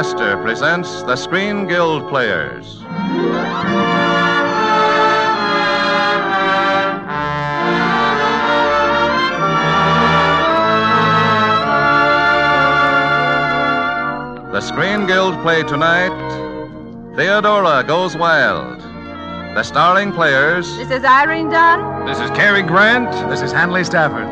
Astor presents the Screen Guild Players. The Screen Guild play tonight, Theodora Goes Wild. The starring players... This is Irene Dunn. This is Cary Grant. This is Hanley Stafford.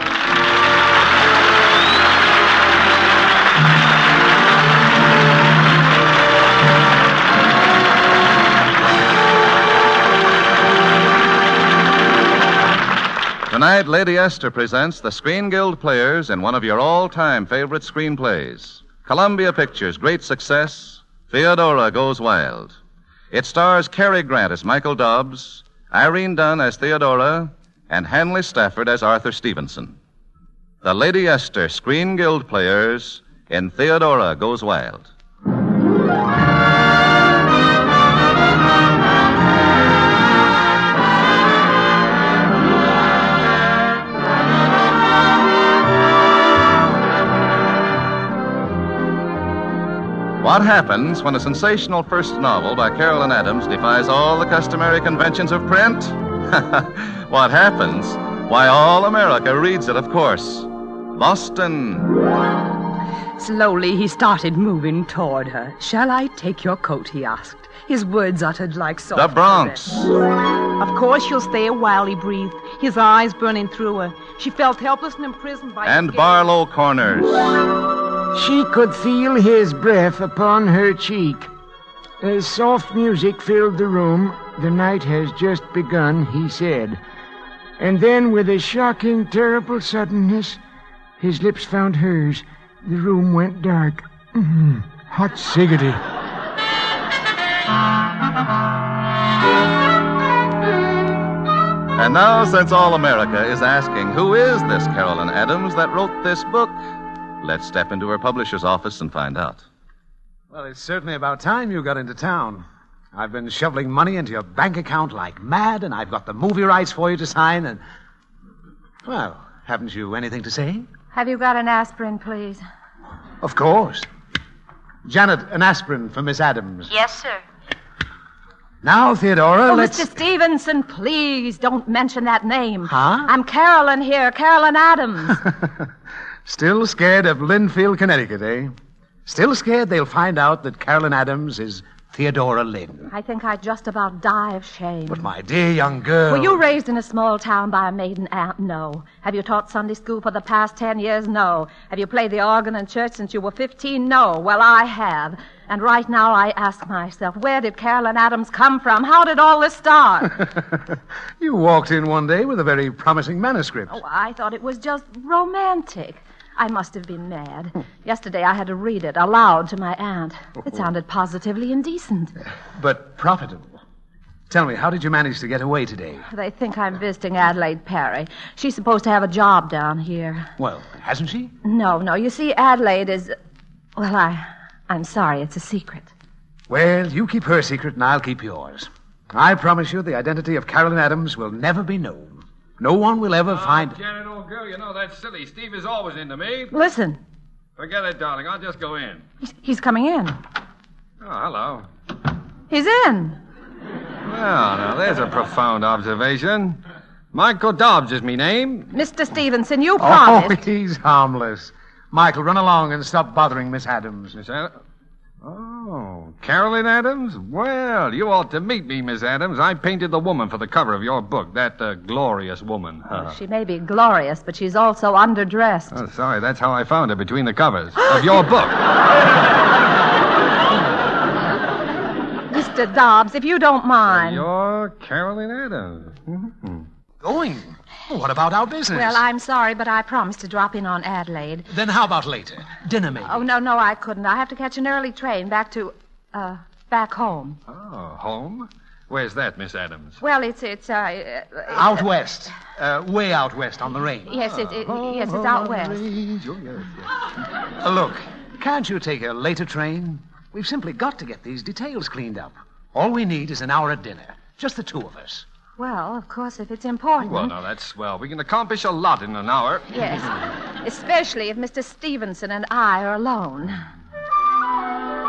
Tonight, Lady Esther presents the Screen Guild Players in one of your all-time favorite screenplays. Columbia Pictures' great success, Theodora Goes Wild. It stars Cary Grant as Michael Dobbs, Irene Dunn as Theodora, and Hanley Stafford as Arthur Stevenson. The Lady Esther Screen Guild Players in Theodora Goes Wild. What happens when a sensational first novel by Carolyn Adams defies all the customary conventions of print? What happens? Why, all America reads it, of course. Boston. Slowly, he started moving toward her. "Shall I take your coat?" he asked, his words uttered like soft. The Bronx. Of course you'll stay a while, he breathed, his eyes burning through her. She felt helpless and imprisoned by... And Barlow Corners. She could feel his breath upon her cheek. As soft music filled the room, "The night has just begun," he said. And then, with a shocking, terrible suddenness, his lips found hers. The room went dark. Hot cigarette. And now, since all America is asking, who is this Carolyn Adams that wrote this book? Let's step into her publisher's office and find out. Well, it's certainly about time you got into town. I've been shoveling money into your bank account like mad, and I've got the movie rights for you to sign, and... Well, haven't you anything to say? Have you got an aspirin, please? Of course. Janet, an aspirin for Miss Adams. Yes, sir. Now, Theodora, let's... Mr. Stevenson, please don't mention that name. Huh? I'm Carolyn here, Carolyn Adams. Still scared of Linfield, Connecticut, eh? Still scared they'll find out that Carolyn Adams is Theodora Lynn. I think I'd just about die of shame. But, my dear young girl... Were you raised in a small town by a maiden aunt? No. Have you taught Sunday school for the past 10 years? No. Have you played the organ in church since you were 15? No. Well, I have. And right now I ask myself, where did Carolyn Adams come from? How did all this start? You walked in one day with a very promising manuscript. Oh, I thought it was just romantic. I must have been mad. Yesterday I had to read it aloud to my aunt. It sounded positively indecent. But profitable. Tell me, how did you manage to get away today? They think I'm visiting Adelaide Perry. She's supposed to have a job down here. Well, hasn't she? No. You see, Adelaide is... Well, I'm sorry, it's a secret. Well, you keep her secret and I'll keep yours. I promise you the identity of Carolyn Adams will never be known. No one will ever find... Janet, old girl, you know that's silly. Steve is always into me. Listen. Forget it, darling. I'll just go in. He's coming in. Oh, hello. He's in. Well, now, there's a profound observation. Michael Dobbs is me name. Mr. Stevenson, you promised. Oh, he's harmless. Michael, run along and stop bothering Miss Adams. Miss Adams? Oh, Carolyn Adams? Well, you ought to meet me, Miss Adams. I painted the woman for the cover of your book, that glorious woman. She may be glorious, but she's also underdressed. Oh, sorry, that's how I found her between the covers of your book. Mr. Dobbs, if you don't mind. You're Carolyn Adams. Mm-hmm. Going? Well, what about our business? Well, I'm sorry, but I promised to drop in on Adelaide. Then how about later? Dinner, maybe? Oh, no, I couldn't. I have to catch an early train back back home. Oh, home? Where's that, Miss Adams? Well, it's out west. Way out west on the range. Yes, it's out west. Look, can't you take a later train? We've simply got to get these details cleaned up. All we need is an hour at dinner. Just the two of us. Well, of course, if it's important. Well, now, that's swell. We can accomplish a lot in an hour. Yes, especially if Mr. Stevenson and I are alone.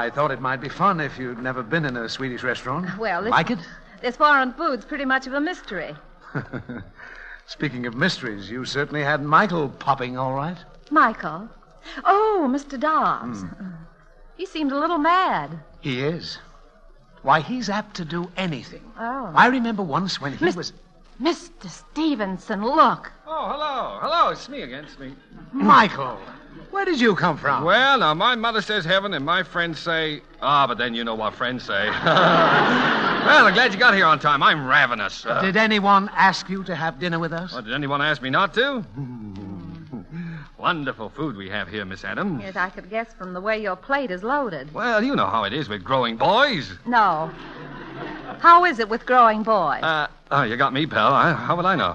I thought it might be fun if you'd never been in a Swedish restaurant. Well, like it? This foreign food's pretty much of a mystery. Speaking of mysteries, you certainly had Michael popping all right. Michael? Oh, Mr. Dobbs. He seemed a little mad. He is. Why, he's apt to do anything. Oh. I remember once when he was... Mr. Stevenson, look. Oh, hello. Hello, it's me again, it's me. Michael, where did you come from? Well, now, my mother says heaven, and my friends say... but then you know what friends say. Well, I'm glad you got here on time. I'm ravenous. Did anyone ask you to have dinner with us? Well, did anyone ask me not to? Wonderful food we have here, Miss Adams. Yes, I could guess from the way your plate is loaded. Well, you know how it is with growing boys. No. How is it with growing boys? You got me, pal. How would I know?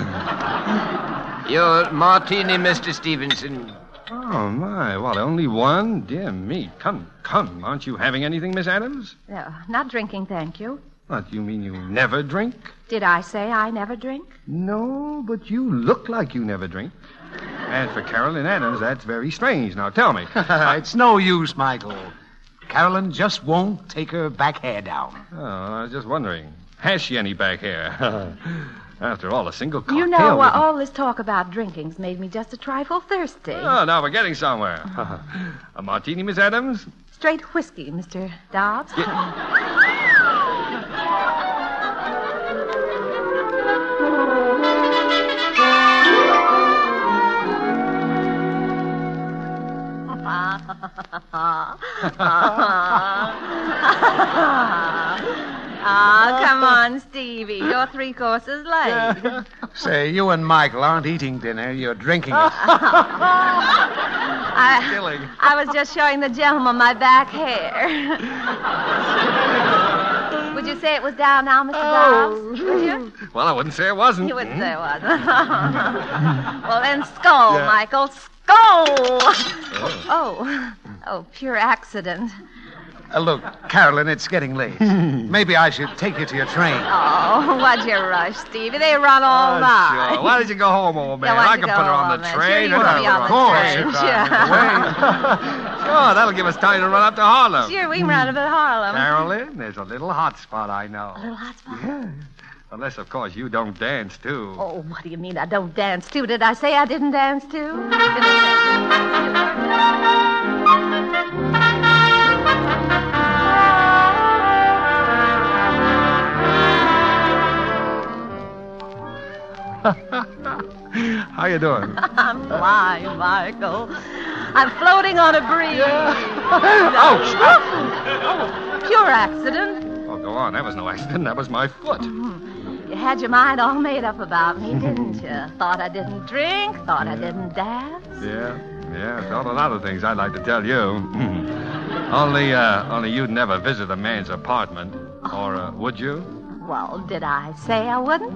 Your martini, Mr. Stevenson. Oh, my. What, only one? Dear me. Come. Aren't you having anything, Miss Adams? No, not drinking, thank you. What, you mean you never drink? Did I say I never drink? No, but you look like you never drink. And for Carolyn Adams, that's very strange. Now, tell me. It's no use, Michael. Carolyn just won't take her back hair down. Oh, I was just wondering. Has she any back hair? After all, a single cocktail... You know, all this talk about drinking's made me just a trifle thirsty. Oh, now we're getting somewhere. A martini, Miss Adams? Straight whiskey, Mr. Dobbs. Come on, Stevie. You're 3 courses late. Say, you and Michael aren't eating dinner. You're drinking it. I was just showing the gentleman my back hair. Would you say it was down now, Mr. Dobbs? Would you? Well, I wouldn't say it wasn't. You wouldn't say it wasn't. Well, then skull, Michael. Skull! Oh, pure accident. Look, Carolyn, it's getting late. Maybe I should take you to your train. Oh, what'd you rush, Stevie? They run all night. Sure. Why don't you go home, old man? Yeah, I can put her on the train. Sure, you can be on the train. Sure, that'll give us time to run up to Harlem. Sure, we can run up to Harlem. Carolyn, there's a little hot spot I know. A little hot spot? Yeah. Unless, of course, you don't dance, too. Oh, what do you mean I don't dance, too? Did I say I didn't dance, too? How you doing? I'm flying, Michael. I'm floating on a breeze. Ouch! Oh, pure accident. Oh, go on. That was no accident. That was my foot. You had your mind all made up about me, didn't you? Thought I didn't drink, thought I didn't dance. Yeah, thought a lot of things I'd like to tell you. Only you'd never visit a man's apartment. Or would you? Well, did I say I wouldn't?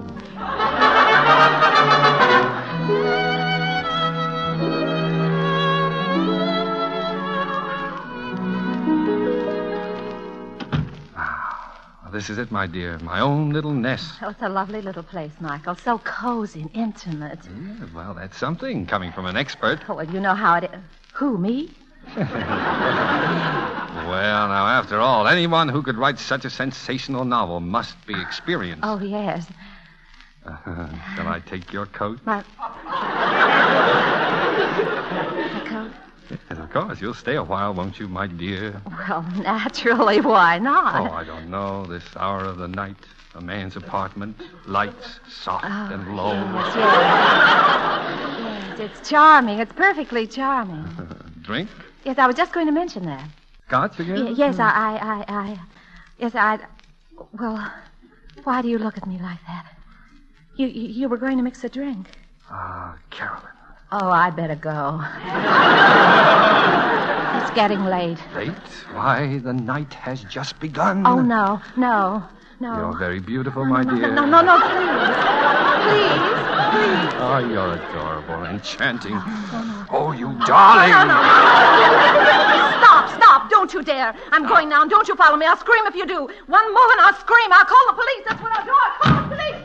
This is it, my dear. My own little nest. Oh, it's a lovely little place, Michael. So cozy and intimate. Yeah, well, that's something coming from an expert. Oh, well, you know how it is. Who, me? Well, now, after all, anyone who could write such a sensational novel must be experienced. Oh, yes. Shall I take your coat? My coat? Yes, of course. You'll stay a while, won't you, my dear? Well, naturally, why not? Oh, I don't know. This hour of the night, a man's apartment, lights soft and low. Yes, it's charming. It's perfectly charming. Drink? Yes, I was just going to mention that. Scotch again? Yes, well, why do you look at me like that? You were going to mix a drink. Carolyn. Oh, I better go. It's getting late. Late? Why, the night has just begun. Oh, no. You're very beautiful, my dear. No, please. Oh, you're adorable, enchanting. Oh, you darling. No. Stop. Don't you dare. I'm going now, and don't you follow me. I'll scream if you do. One move and I'll scream. I'll call the police. That's what I'll do. I'll call the police.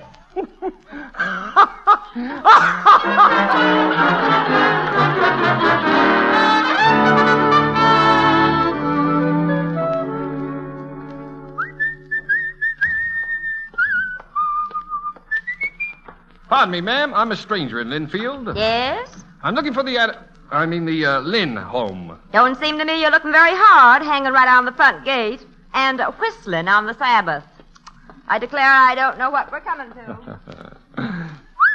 Pardon me, ma'am. I'm a stranger in Linfield. Yes? I'm looking for the Lynn home. Don't seem to me you're looking very hard, hanging right on the front gate and whistling on the Sabbath. I declare I don't know what we're coming to.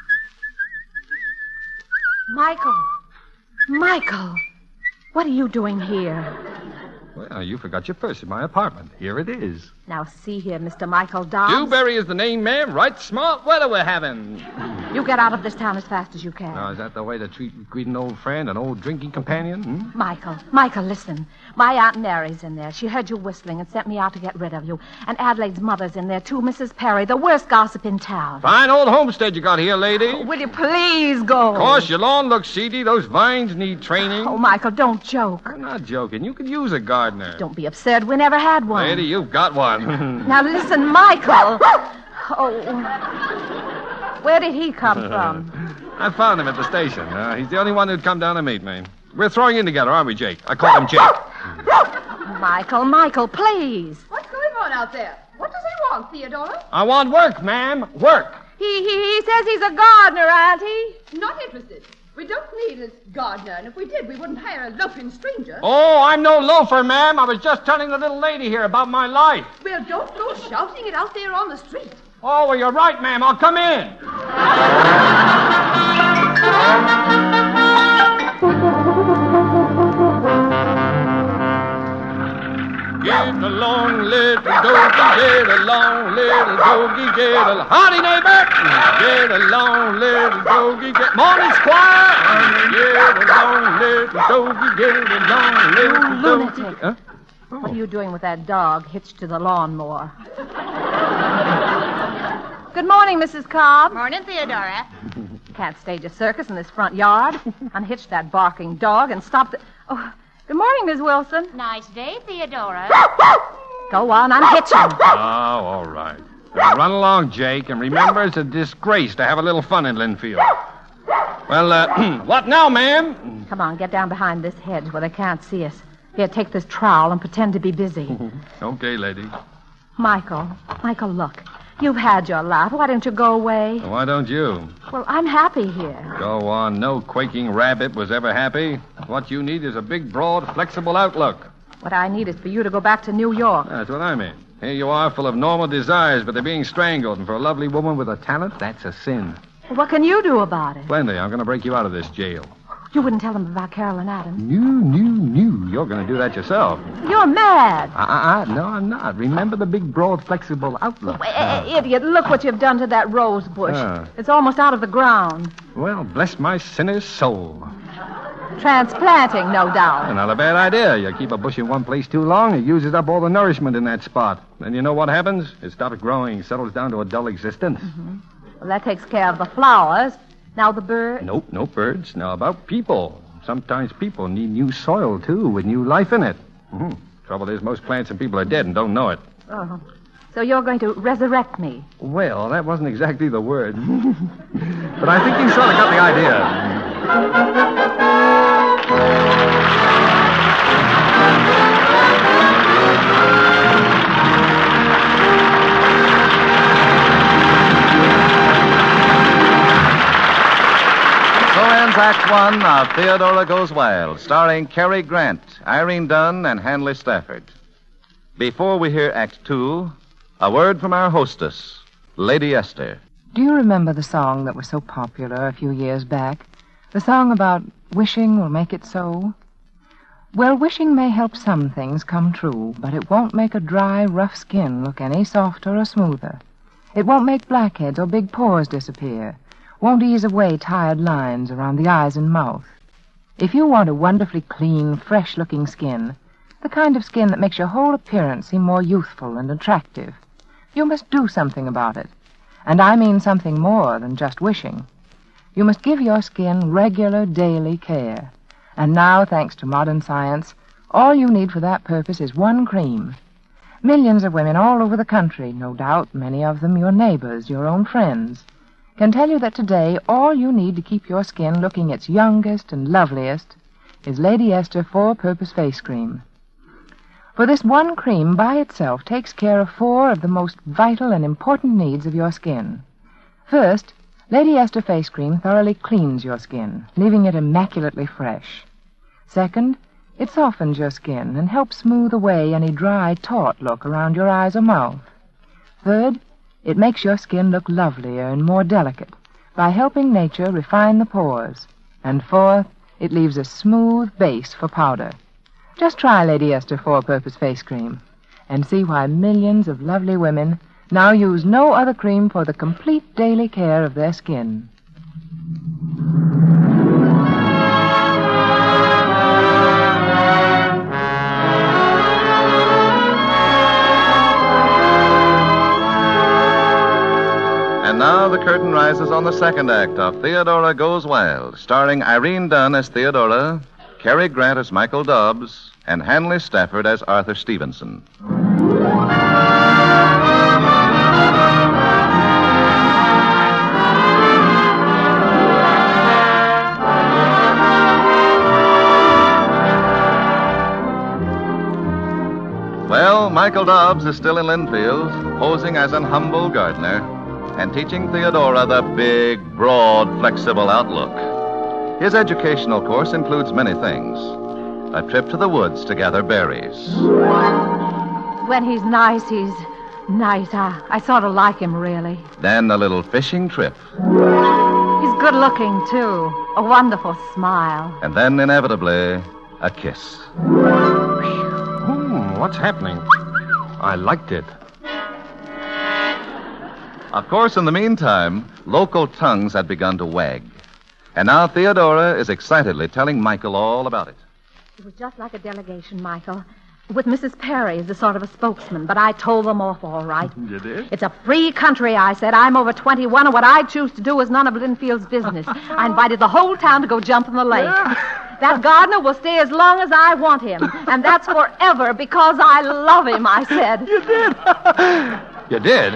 Michael, what are you doing here? Well, you forgot your purse in my apartment. Here it is. Now, see here, Mr. Michael Dobbs. Dewberry is the name, ma'am. Right smart weather we're having. You get out of this town as fast as you can. Now, is that the way to greet an old friend, an old drinking companion? Hmm? Michael, listen. My Aunt Mary's in there. She heard you whistling and sent me out to get rid of you. And Adelaide's mother's in there, too, Mrs. Perry, the worst gossip in town. Fine old homestead you got here, lady. Oh, will you please go? Of course, your lawn looks seedy. Those vines need training. Oh, Michael, don't joke. I'm not joking. You could use a gardener. Don't be absurd. We never had one. Lady, you've got one. Now, listen, Michael. Oh, where did he come from? I found him at the station. He's the only one who'd come down to meet me. We're throwing in together, aren't we, Jake? I call him Jake. Michael, please. What's going on out there? What does he want, Theodora? I want work, ma'am. Work. He says he's a gardener, Auntie. Not interested. We don't need a gardener, and if we did, we wouldn't hire a loafing stranger. Oh, I'm no loafer, ma'am. I was just telling the little lady here about my life. Well, don't go shouting it out there on the street. Oh, well, you're right, ma'am. I'll come in. Get along, little doggy, get along, little doggy, get along. Howdy, neighbor. Get along, little doggy, get... Morning, squire. Get along, little doggy, get along, little doggy. Lunatic. Huh? What are you doing with that dog hitched to the lawnmower? Good morning, Mrs. Cobb. Morning, Theodora. Can't stage a circus in this front yard. Unhitch that barking dog and stop the... Oh, good morning, Miss Wilson. Nice day, Theodora. Go on, unhitch him. Oh, all right. Now, run along, Jake, and remember it's a disgrace to have a little fun in Linfield. Well, what now, ma'am? Come on, get down behind this hedge where they can't see us. Here, take this trowel and pretend to be busy. Okay, lady. Michael, look. You've had your laugh. Why don't you go away? Why don't you? Well, I'm happy here. Go on. No quaking rabbit was ever happy. What you need is a big, broad, flexible outlook. What I need is for you to go back to New York. That's what I mean. Here you are, full of normal desires, but they're being strangled. And for a lovely woman with a talent, that's a sin. Well, what can you do about it? Plenty. I'm going to break you out of this jail. You wouldn't tell them about Carolyn Adams. No. You're going to do that yourself. You're mad. No, I'm not. Remember the big, broad, flexible outlook. Idiot, look what you've done to that rose bush. It's almost out of the ground. Well, bless my sinner's soul. Transplanting, no doubt. Not a bad idea. You keep a bush in one place too long, it uses up all the nourishment in that spot. Then you know what happens? It stops growing, settles down to a dull existence. Mm-hmm. Well, that takes care of the flowers. Now the birds? Nope, no birds. Now about people. Sometimes people need new soil, too, with new life in it. Mm-hmm. Trouble is, most plants and people are dead and don't know it. Oh. So you're going to resurrect me? Well, that wasn't exactly the word. But I think you sort of got the idea. Act One of Theodora Goes Wild, starring Cary Grant, Irene Dunn, and Hanley Stafford. Before we hear Act Two, a word from our hostess, Lady Esther. Do you remember the song that was so popular a few years back? The song about wishing will make it so? Well, wishing may help some things come true, but it won't make a dry, rough skin look any softer or smoother. It won't make blackheads or big pores disappear. Won't ease away tired lines around the eyes and mouth. If you want a wonderfully clean, fresh-looking skin, the kind of skin that makes your whole appearance seem more youthful and attractive, you must do something about it. And I mean something more than just wishing. You must give your skin regular, daily care. And now, thanks to modern science, all you need for that purpose is one cream. Millions of women all over the country, no doubt, many of them your neighbors, your own friends, can tell you that today all you need to keep your skin looking its youngest and loveliest is Lady Esther 4-Purpose Face Cream. For this one cream by itself takes care of 4 of the most vital and important needs of your skin. First, Lady Esther face cream thoroughly cleans your skin, leaving it immaculately fresh. Second, it softens your skin and helps smooth away any dry, taut look around your eyes or mouth. Third, it makes your skin look lovelier and more delicate by helping nature refine the pores. And fourth, it leaves a smooth base for powder. Just try Lady Esther Four-Purpose Face Cream and see why millions of lovely women now use no other cream for the complete daily care of their skin. And now the curtain rises on the second act of Theodora Goes Wild, starring Irene Dunn as Theodora, Cary Grant as Michael Dobbs, and Hanley Stafford as Arthur Stevenson. Well, Michael Dobbs is still in Linfield, posing as an humble gardener and teaching Theodora the big, broad, flexible outlook. His educational course includes many things. A trip to the woods to gather berries. When he's nice, he's nice. I sort of like him, really. Then a little fishing trip. He's good looking, too. A wonderful smile. And then, inevitably, a kiss. What's happening? I liked it. Of course, in the meantime, local tongues had begun to wag. And now Theodora is excitedly telling Michael all about it. It was just like a delegation, Michael, with Mrs. Perry as a sort of a spokesman, but I told them off all right. You did? It's a free country, I said. I'm over 21, and what I choose to do is none of Linfield's business. I invited the whole town to go jump in the lake. That gardener will stay as long as I want him, and that's forever because I love him, I said. You did? You did?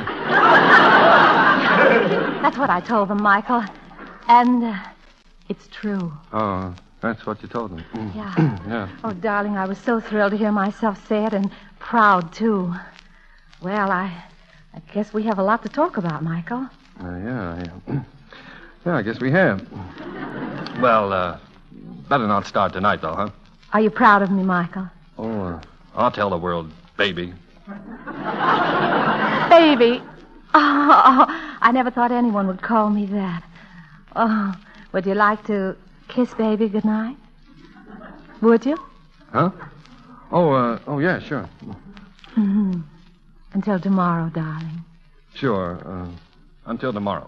That's what I told them, Michael. And it's true. Oh, that's what you told them. Yeah. Yeah. Oh, darling, I was so thrilled to hear myself say it, and proud, too. Well, I guess we have a lot to talk about, Michael. Yeah, I guess we have. Well, better not start tonight, though, huh? Are you proud of me, Michael? Oh, I'll tell the world, baby. Baby. Oh, I never thought anyone would call me that. Oh, would you like to kiss baby goodnight? Would you? Huh? Oh, yeah, sure. Mm-hmm. Until tomorrow, darling. Sure, until tomorrow.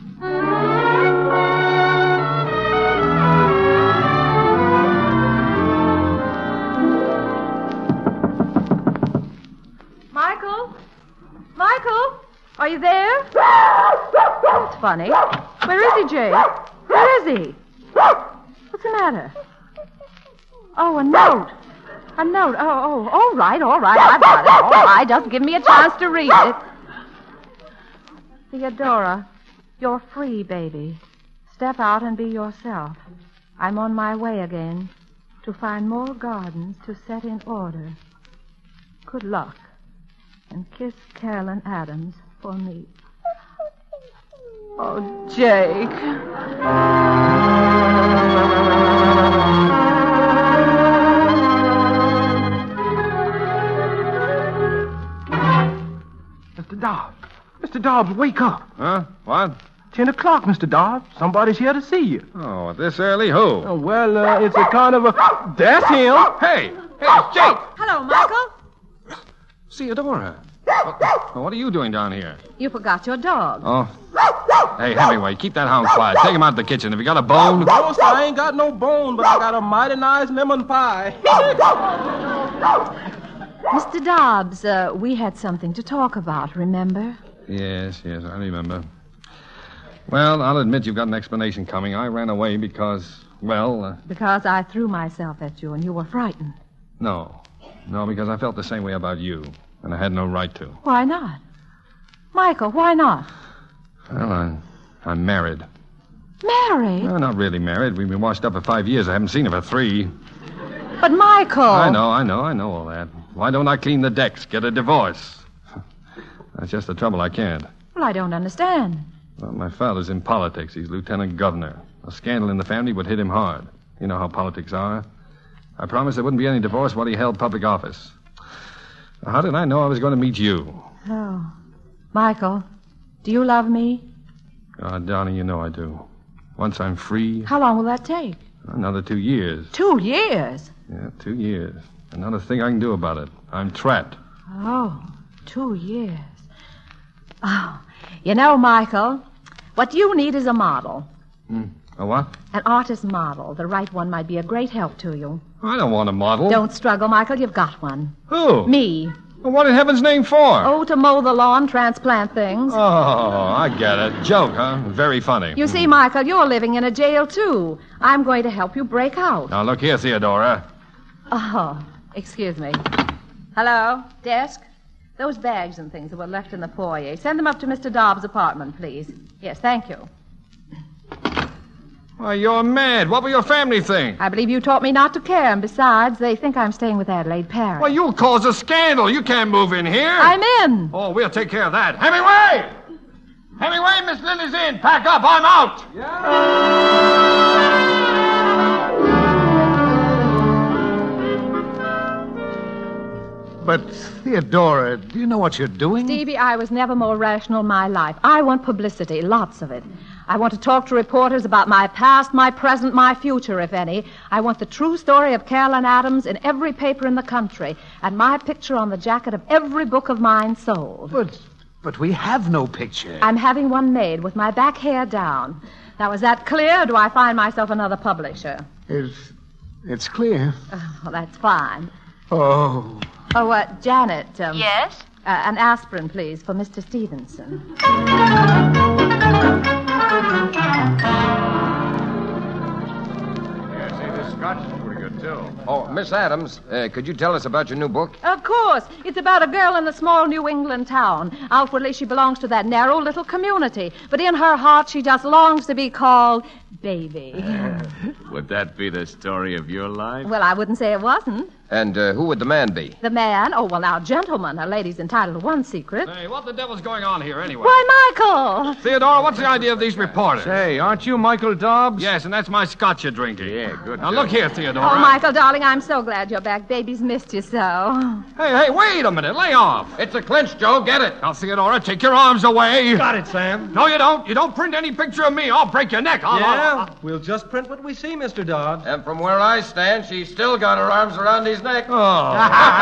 Michael? Michael? Are you there? That's funny. Where is he, Jake? Where is he? What's the matter? Oh, a note. A note. Oh, all right. I've got it. All right, just give me a chance to read it. Theodora, you're free, baby. Step out and be yourself. I'm on my way again to find more gardens to set in order. Good luck. And kiss Carolyn Adams for me. Oh, Jake. Mr. Dobbs. Mr. Dobbs, wake up. Huh? What? 10 o'clock, Mr. Dobbs. Somebody's here to see you. Oh, at this early? Who? Oh, well, it's a kind of a... That's him. Hey, it's Jake. Hello, Michael. Theodora. What are you doing down here? You forgot your dog. Oh. Hey, Hemingway, keep that hound quiet. Take him out to the kitchen. Have you got a bone? No, sir, I ain't got no bone, but I got a mighty nice lemon pie. Mr. Dobbs, we had something to talk about, remember? Yes, I remember. Well, I'll admit you've got an explanation coming. I ran away because, Because I threw myself at you and you were frightened. No, because I felt the same way about you, and I had no right to. Why not? Michael, why not? Well, I'm married. Married? No, not really married. We've been washed up for 5 years. I haven't seen her for 3. But, Michael... I know all that. Why don't I clean the decks, get a divorce? That's just the trouble, I can't. Well, I don't understand. Well, my father's in politics. He's lieutenant governor. A scandal in the family would hit him hard. You know how politics are. I promised there wouldn't be any divorce while he held public office. How did I know I was going to meet you? Oh. Michael, do you love me? Donnie, you know I do. Once I'm free... How long will that take? Another 2 years. 2 years? Yeah, 2 years. And not a thing I can do about it. I'm trapped. Oh, 2 years. Oh, you know, Michael, what you need is a model. A what? An artist model. The right one might be a great help to you. I don't want a model. Don't struggle, Michael. You've got one. Who? Me. Well, what in heaven's name for? Oh, to mow the lawn, transplant things. Oh, I get it. Joke, huh? Very funny. You see, Michael, you're living in a jail, too. I'm going to help you break out. Now, look here, Theodora. Oh, excuse me. Hello? Desk? Those bags and things that were left in the foyer. Send them up to Mr. Dobbs' apartment, please. Yes, thank you. Why, you're mad. What will your family think? I believe you taught me not to care, and besides, they think I'm staying with Adelaide Parry. Well, you'll cause a scandal. You can't move in here. I'm in. Oh, we'll take care of that. Hemingway! Hemingway, Miss Lily's in. Pack up. I'm out. But, Theodora, do you know what you're doing? Stevie, I was never more rational in my life. I want publicity, lots of it. I want to talk to reporters about my past, my present, my future, if any. I want the true story of Carolyn Adams in every paper in the country, and my picture on the jacket of every book of mine sold. But we have no picture. I'm having one made with my back hair down. Now, is that clear, or do I find myself another publisher? It's clear. Oh, that's fine. Oh. Oh, Janet. Yes? An aspirin, please, for Mr. Stevenson. Yeah, see, this scotch is pretty good, too. Oh, Miss Adams, could you tell us about your new book? Of course. It's about a girl in a small New England town. Outwardly, she belongs to that narrow little community. But in her heart, she just longs to be called Baby. Would that be the story of your life? Well, I wouldn't say it wasn't. And who would the man be? The man? Oh, well, now, gentlemen, a lady's entitled to one secret. Hey, what the devil's going on here, anyway? Why, Michael! Theodora, what's the idea of these reporters? Hey, aren't you Michael Dobbs? Yes, and that's my scotch you're drinking. Yeah, good. Now, look here, Theodora. Oh, Michael, darling, I'm so glad you're back. Baby's missed you so. Hey, wait a minute. Lay off. It's a clinch, Joe. Get it. Now, Theodora, take your arms away. Got it, Sam. No, you don't. You don't print any picture of me. I'll break your neck. We'll just print what we see, Mr. Dobbs. And from where I stand, she's still got her arms around his neck. Oh.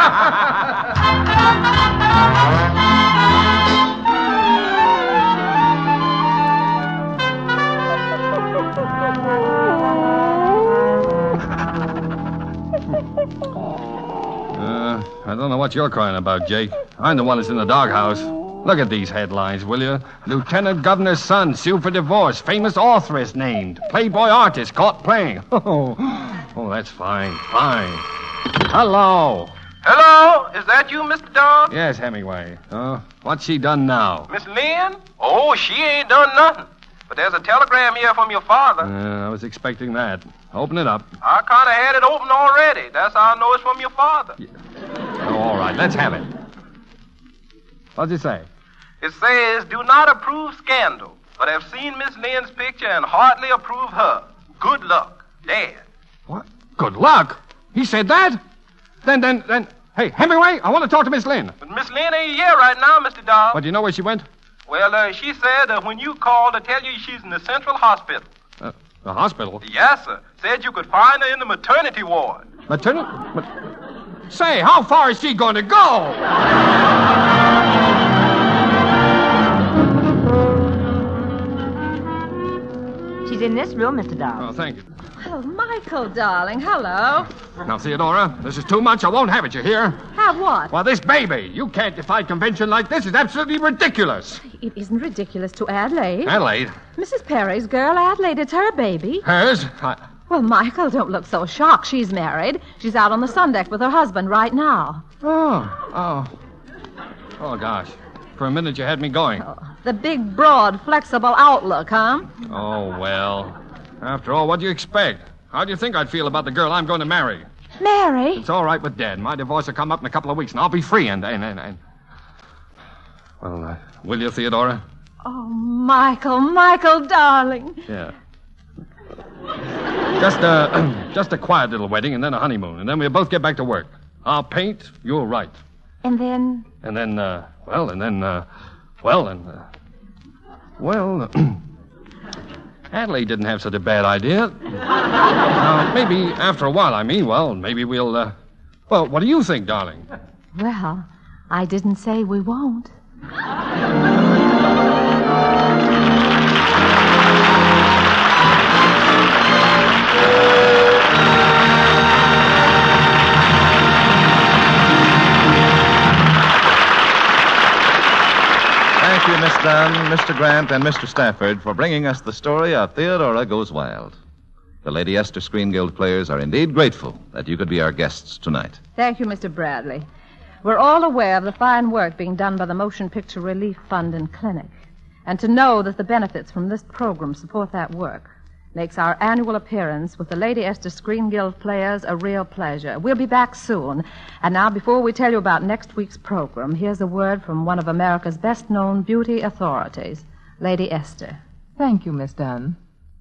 I don't know what you're crying about, Jake. I'm the one that's in the doghouse. Look at these headlines, will you? Lieutenant Governor's son sued for divorce. Famous authoress named. Playboy artist caught playing. Oh, that's fine. Hello. Hello, is that you, Mr. Dobbs? Yes, Hemingway. What's she done now? Miss Lynn? Oh, she ain't done nothing. But there's a telegram here from your father. I was expecting that. Open it up. I kind of had it open already. That's how I know it's from your father. Oh, all right, let's have it. What's it say? It says, do not approve scandal, but have seen Miss Lynn's picture and heartily approve her. Good luck, Dad. What? Good luck? He said that? Then, hey, Hemingway, I want to talk to Miss Lynn. But Miss Lynn ain't here right now, Mr. Dobbs. But do you know where she went? Well, she said when you called to tell you she's in the Central Hospital. The hospital? Yes, sir. Said you could find her in the maternity ward. Say, how far is she going to go? She's in this room, Mr. Dobbs. Oh, thank you. Oh, Michael, darling, hello. Now, Theodora, this is too much. I won't have it, you hear? Have what? Well, this baby. You can't defy convention like this. It's absolutely ridiculous. It isn't ridiculous to Adelaide. Adelaide? Mrs. Perry's girl, Adelaide. It's her baby. Hers? Well, Michael, don't look so shocked. She's married. She's out on the sun deck with her husband right now. Oh, gosh. For a minute, you had me going. Oh, the big, broad, flexible outlook, huh? Oh, well. After all, what do you expect? How do you think I'd feel about the girl I'm going to marry? Marry? It's all right with Dad. My divorce will come up in a couple of weeks, and I'll be free, Well, will you, Theodora? Oh, Michael, darling. Yeah. Just a quiet little wedding and then a honeymoon, and then we'll both get back to work. I'll paint, you'll write. And then? Adelaide didn't have such a bad idea. Maybe after a while, maybe we'll, what do you think, darling? Well, I didn't say we won't. Thank you, Miss Dunn, Mr. Grant, and Mr. Stafford for bringing us the story of Theodora Goes Wild. The Lady Esther Screen Guild players are indeed grateful that you could be our guests tonight. Thank you, Mr. Bradley. We're all aware of the fine work being done by the Motion Picture Relief Fund and Clinic. And to know that the benefits from this program support that work makes our annual appearance with the Lady Esther Screen Guild players a real pleasure. We'll be back soon. And now, before we tell you about next week's program, here's a word from one of America's best-known beauty authorities, Lady Esther. Thank you, Miss Dunn.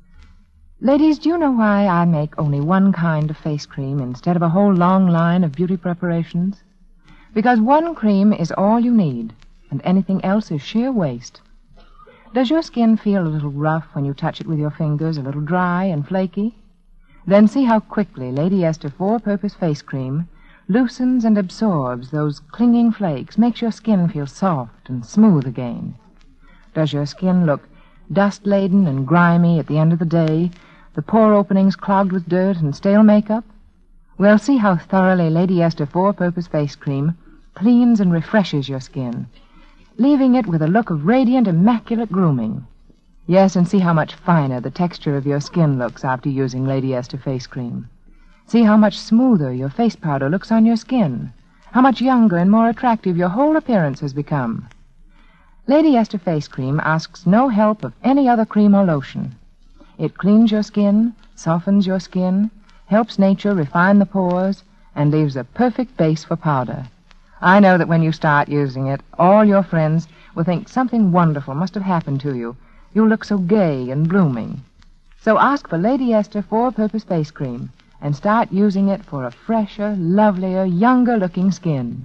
Ladies, do you know why I make only one kind of face cream instead of a whole long line of beauty preparations? Because one cream is all you need, and anything else is sheer waste. Does your skin feel a little rough when you touch it with your fingers, a little dry and flaky? Then see how quickly Lady Esther Four-Purpose Face Cream loosens and absorbs those clinging flakes, makes your skin feel soft and smooth again. Does your skin look dust-laden and grimy at the end of the day, the pore openings clogged with dirt and stale makeup? Well, see how thoroughly Lady Esther Four-Purpose Face Cream cleans and refreshes your skin, leaving it with a look of radiant, immaculate grooming. Yes, and see how much finer the texture of your skin looks after using Lady Esther Face Cream. See how much smoother your face powder looks on your skin, how much younger and more attractive your whole appearance has become. Lady Esther Face Cream asks no help of any other cream or lotion. It cleans your skin, softens your skin, helps nature refine the pores, and leaves a perfect base for powder. I know that when you start using it, all your friends will think something wonderful must have happened to you. You'll look so gay and blooming. So ask for Lady Esther Four-Purpose Face Cream and start using it for a fresher, lovelier, younger-looking skin.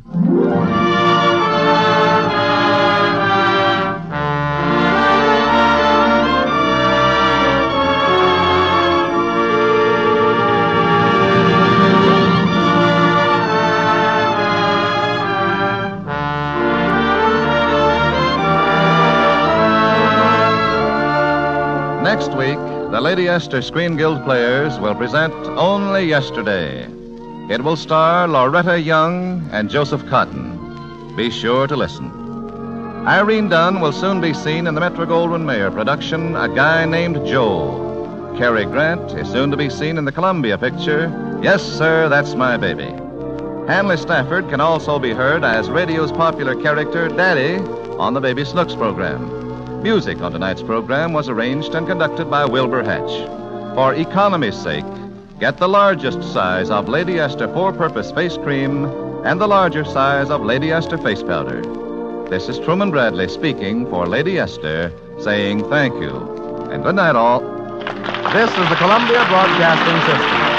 Next week, the Lady Esther Screen Guild players will present Only Yesterday. It will star Loretta Young and Joseph Cotton. Be sure to listen. Irene Dunn will soon be seen in the Metro-Goldwyn-Mayer production, A Guy Named Joe. Cary Grant is soon to be seen in the Columbia picture, Yes, Sir, That's My Baby. Hanley Stafford can also be heard as radio's popular character, Daddy, on the Baby Snooks program. Music on tonight's program was arranged and conducted by Wilbur Hatch. For economy's sake, get the largest size of Lady Esther Four-Purpose Face Cream and the larger size of Lady Esther Face Powder. This is Truman Bradley speaking for Lady Esther, saying thank you. And good night, all. This is the Columbia Broadcasting System.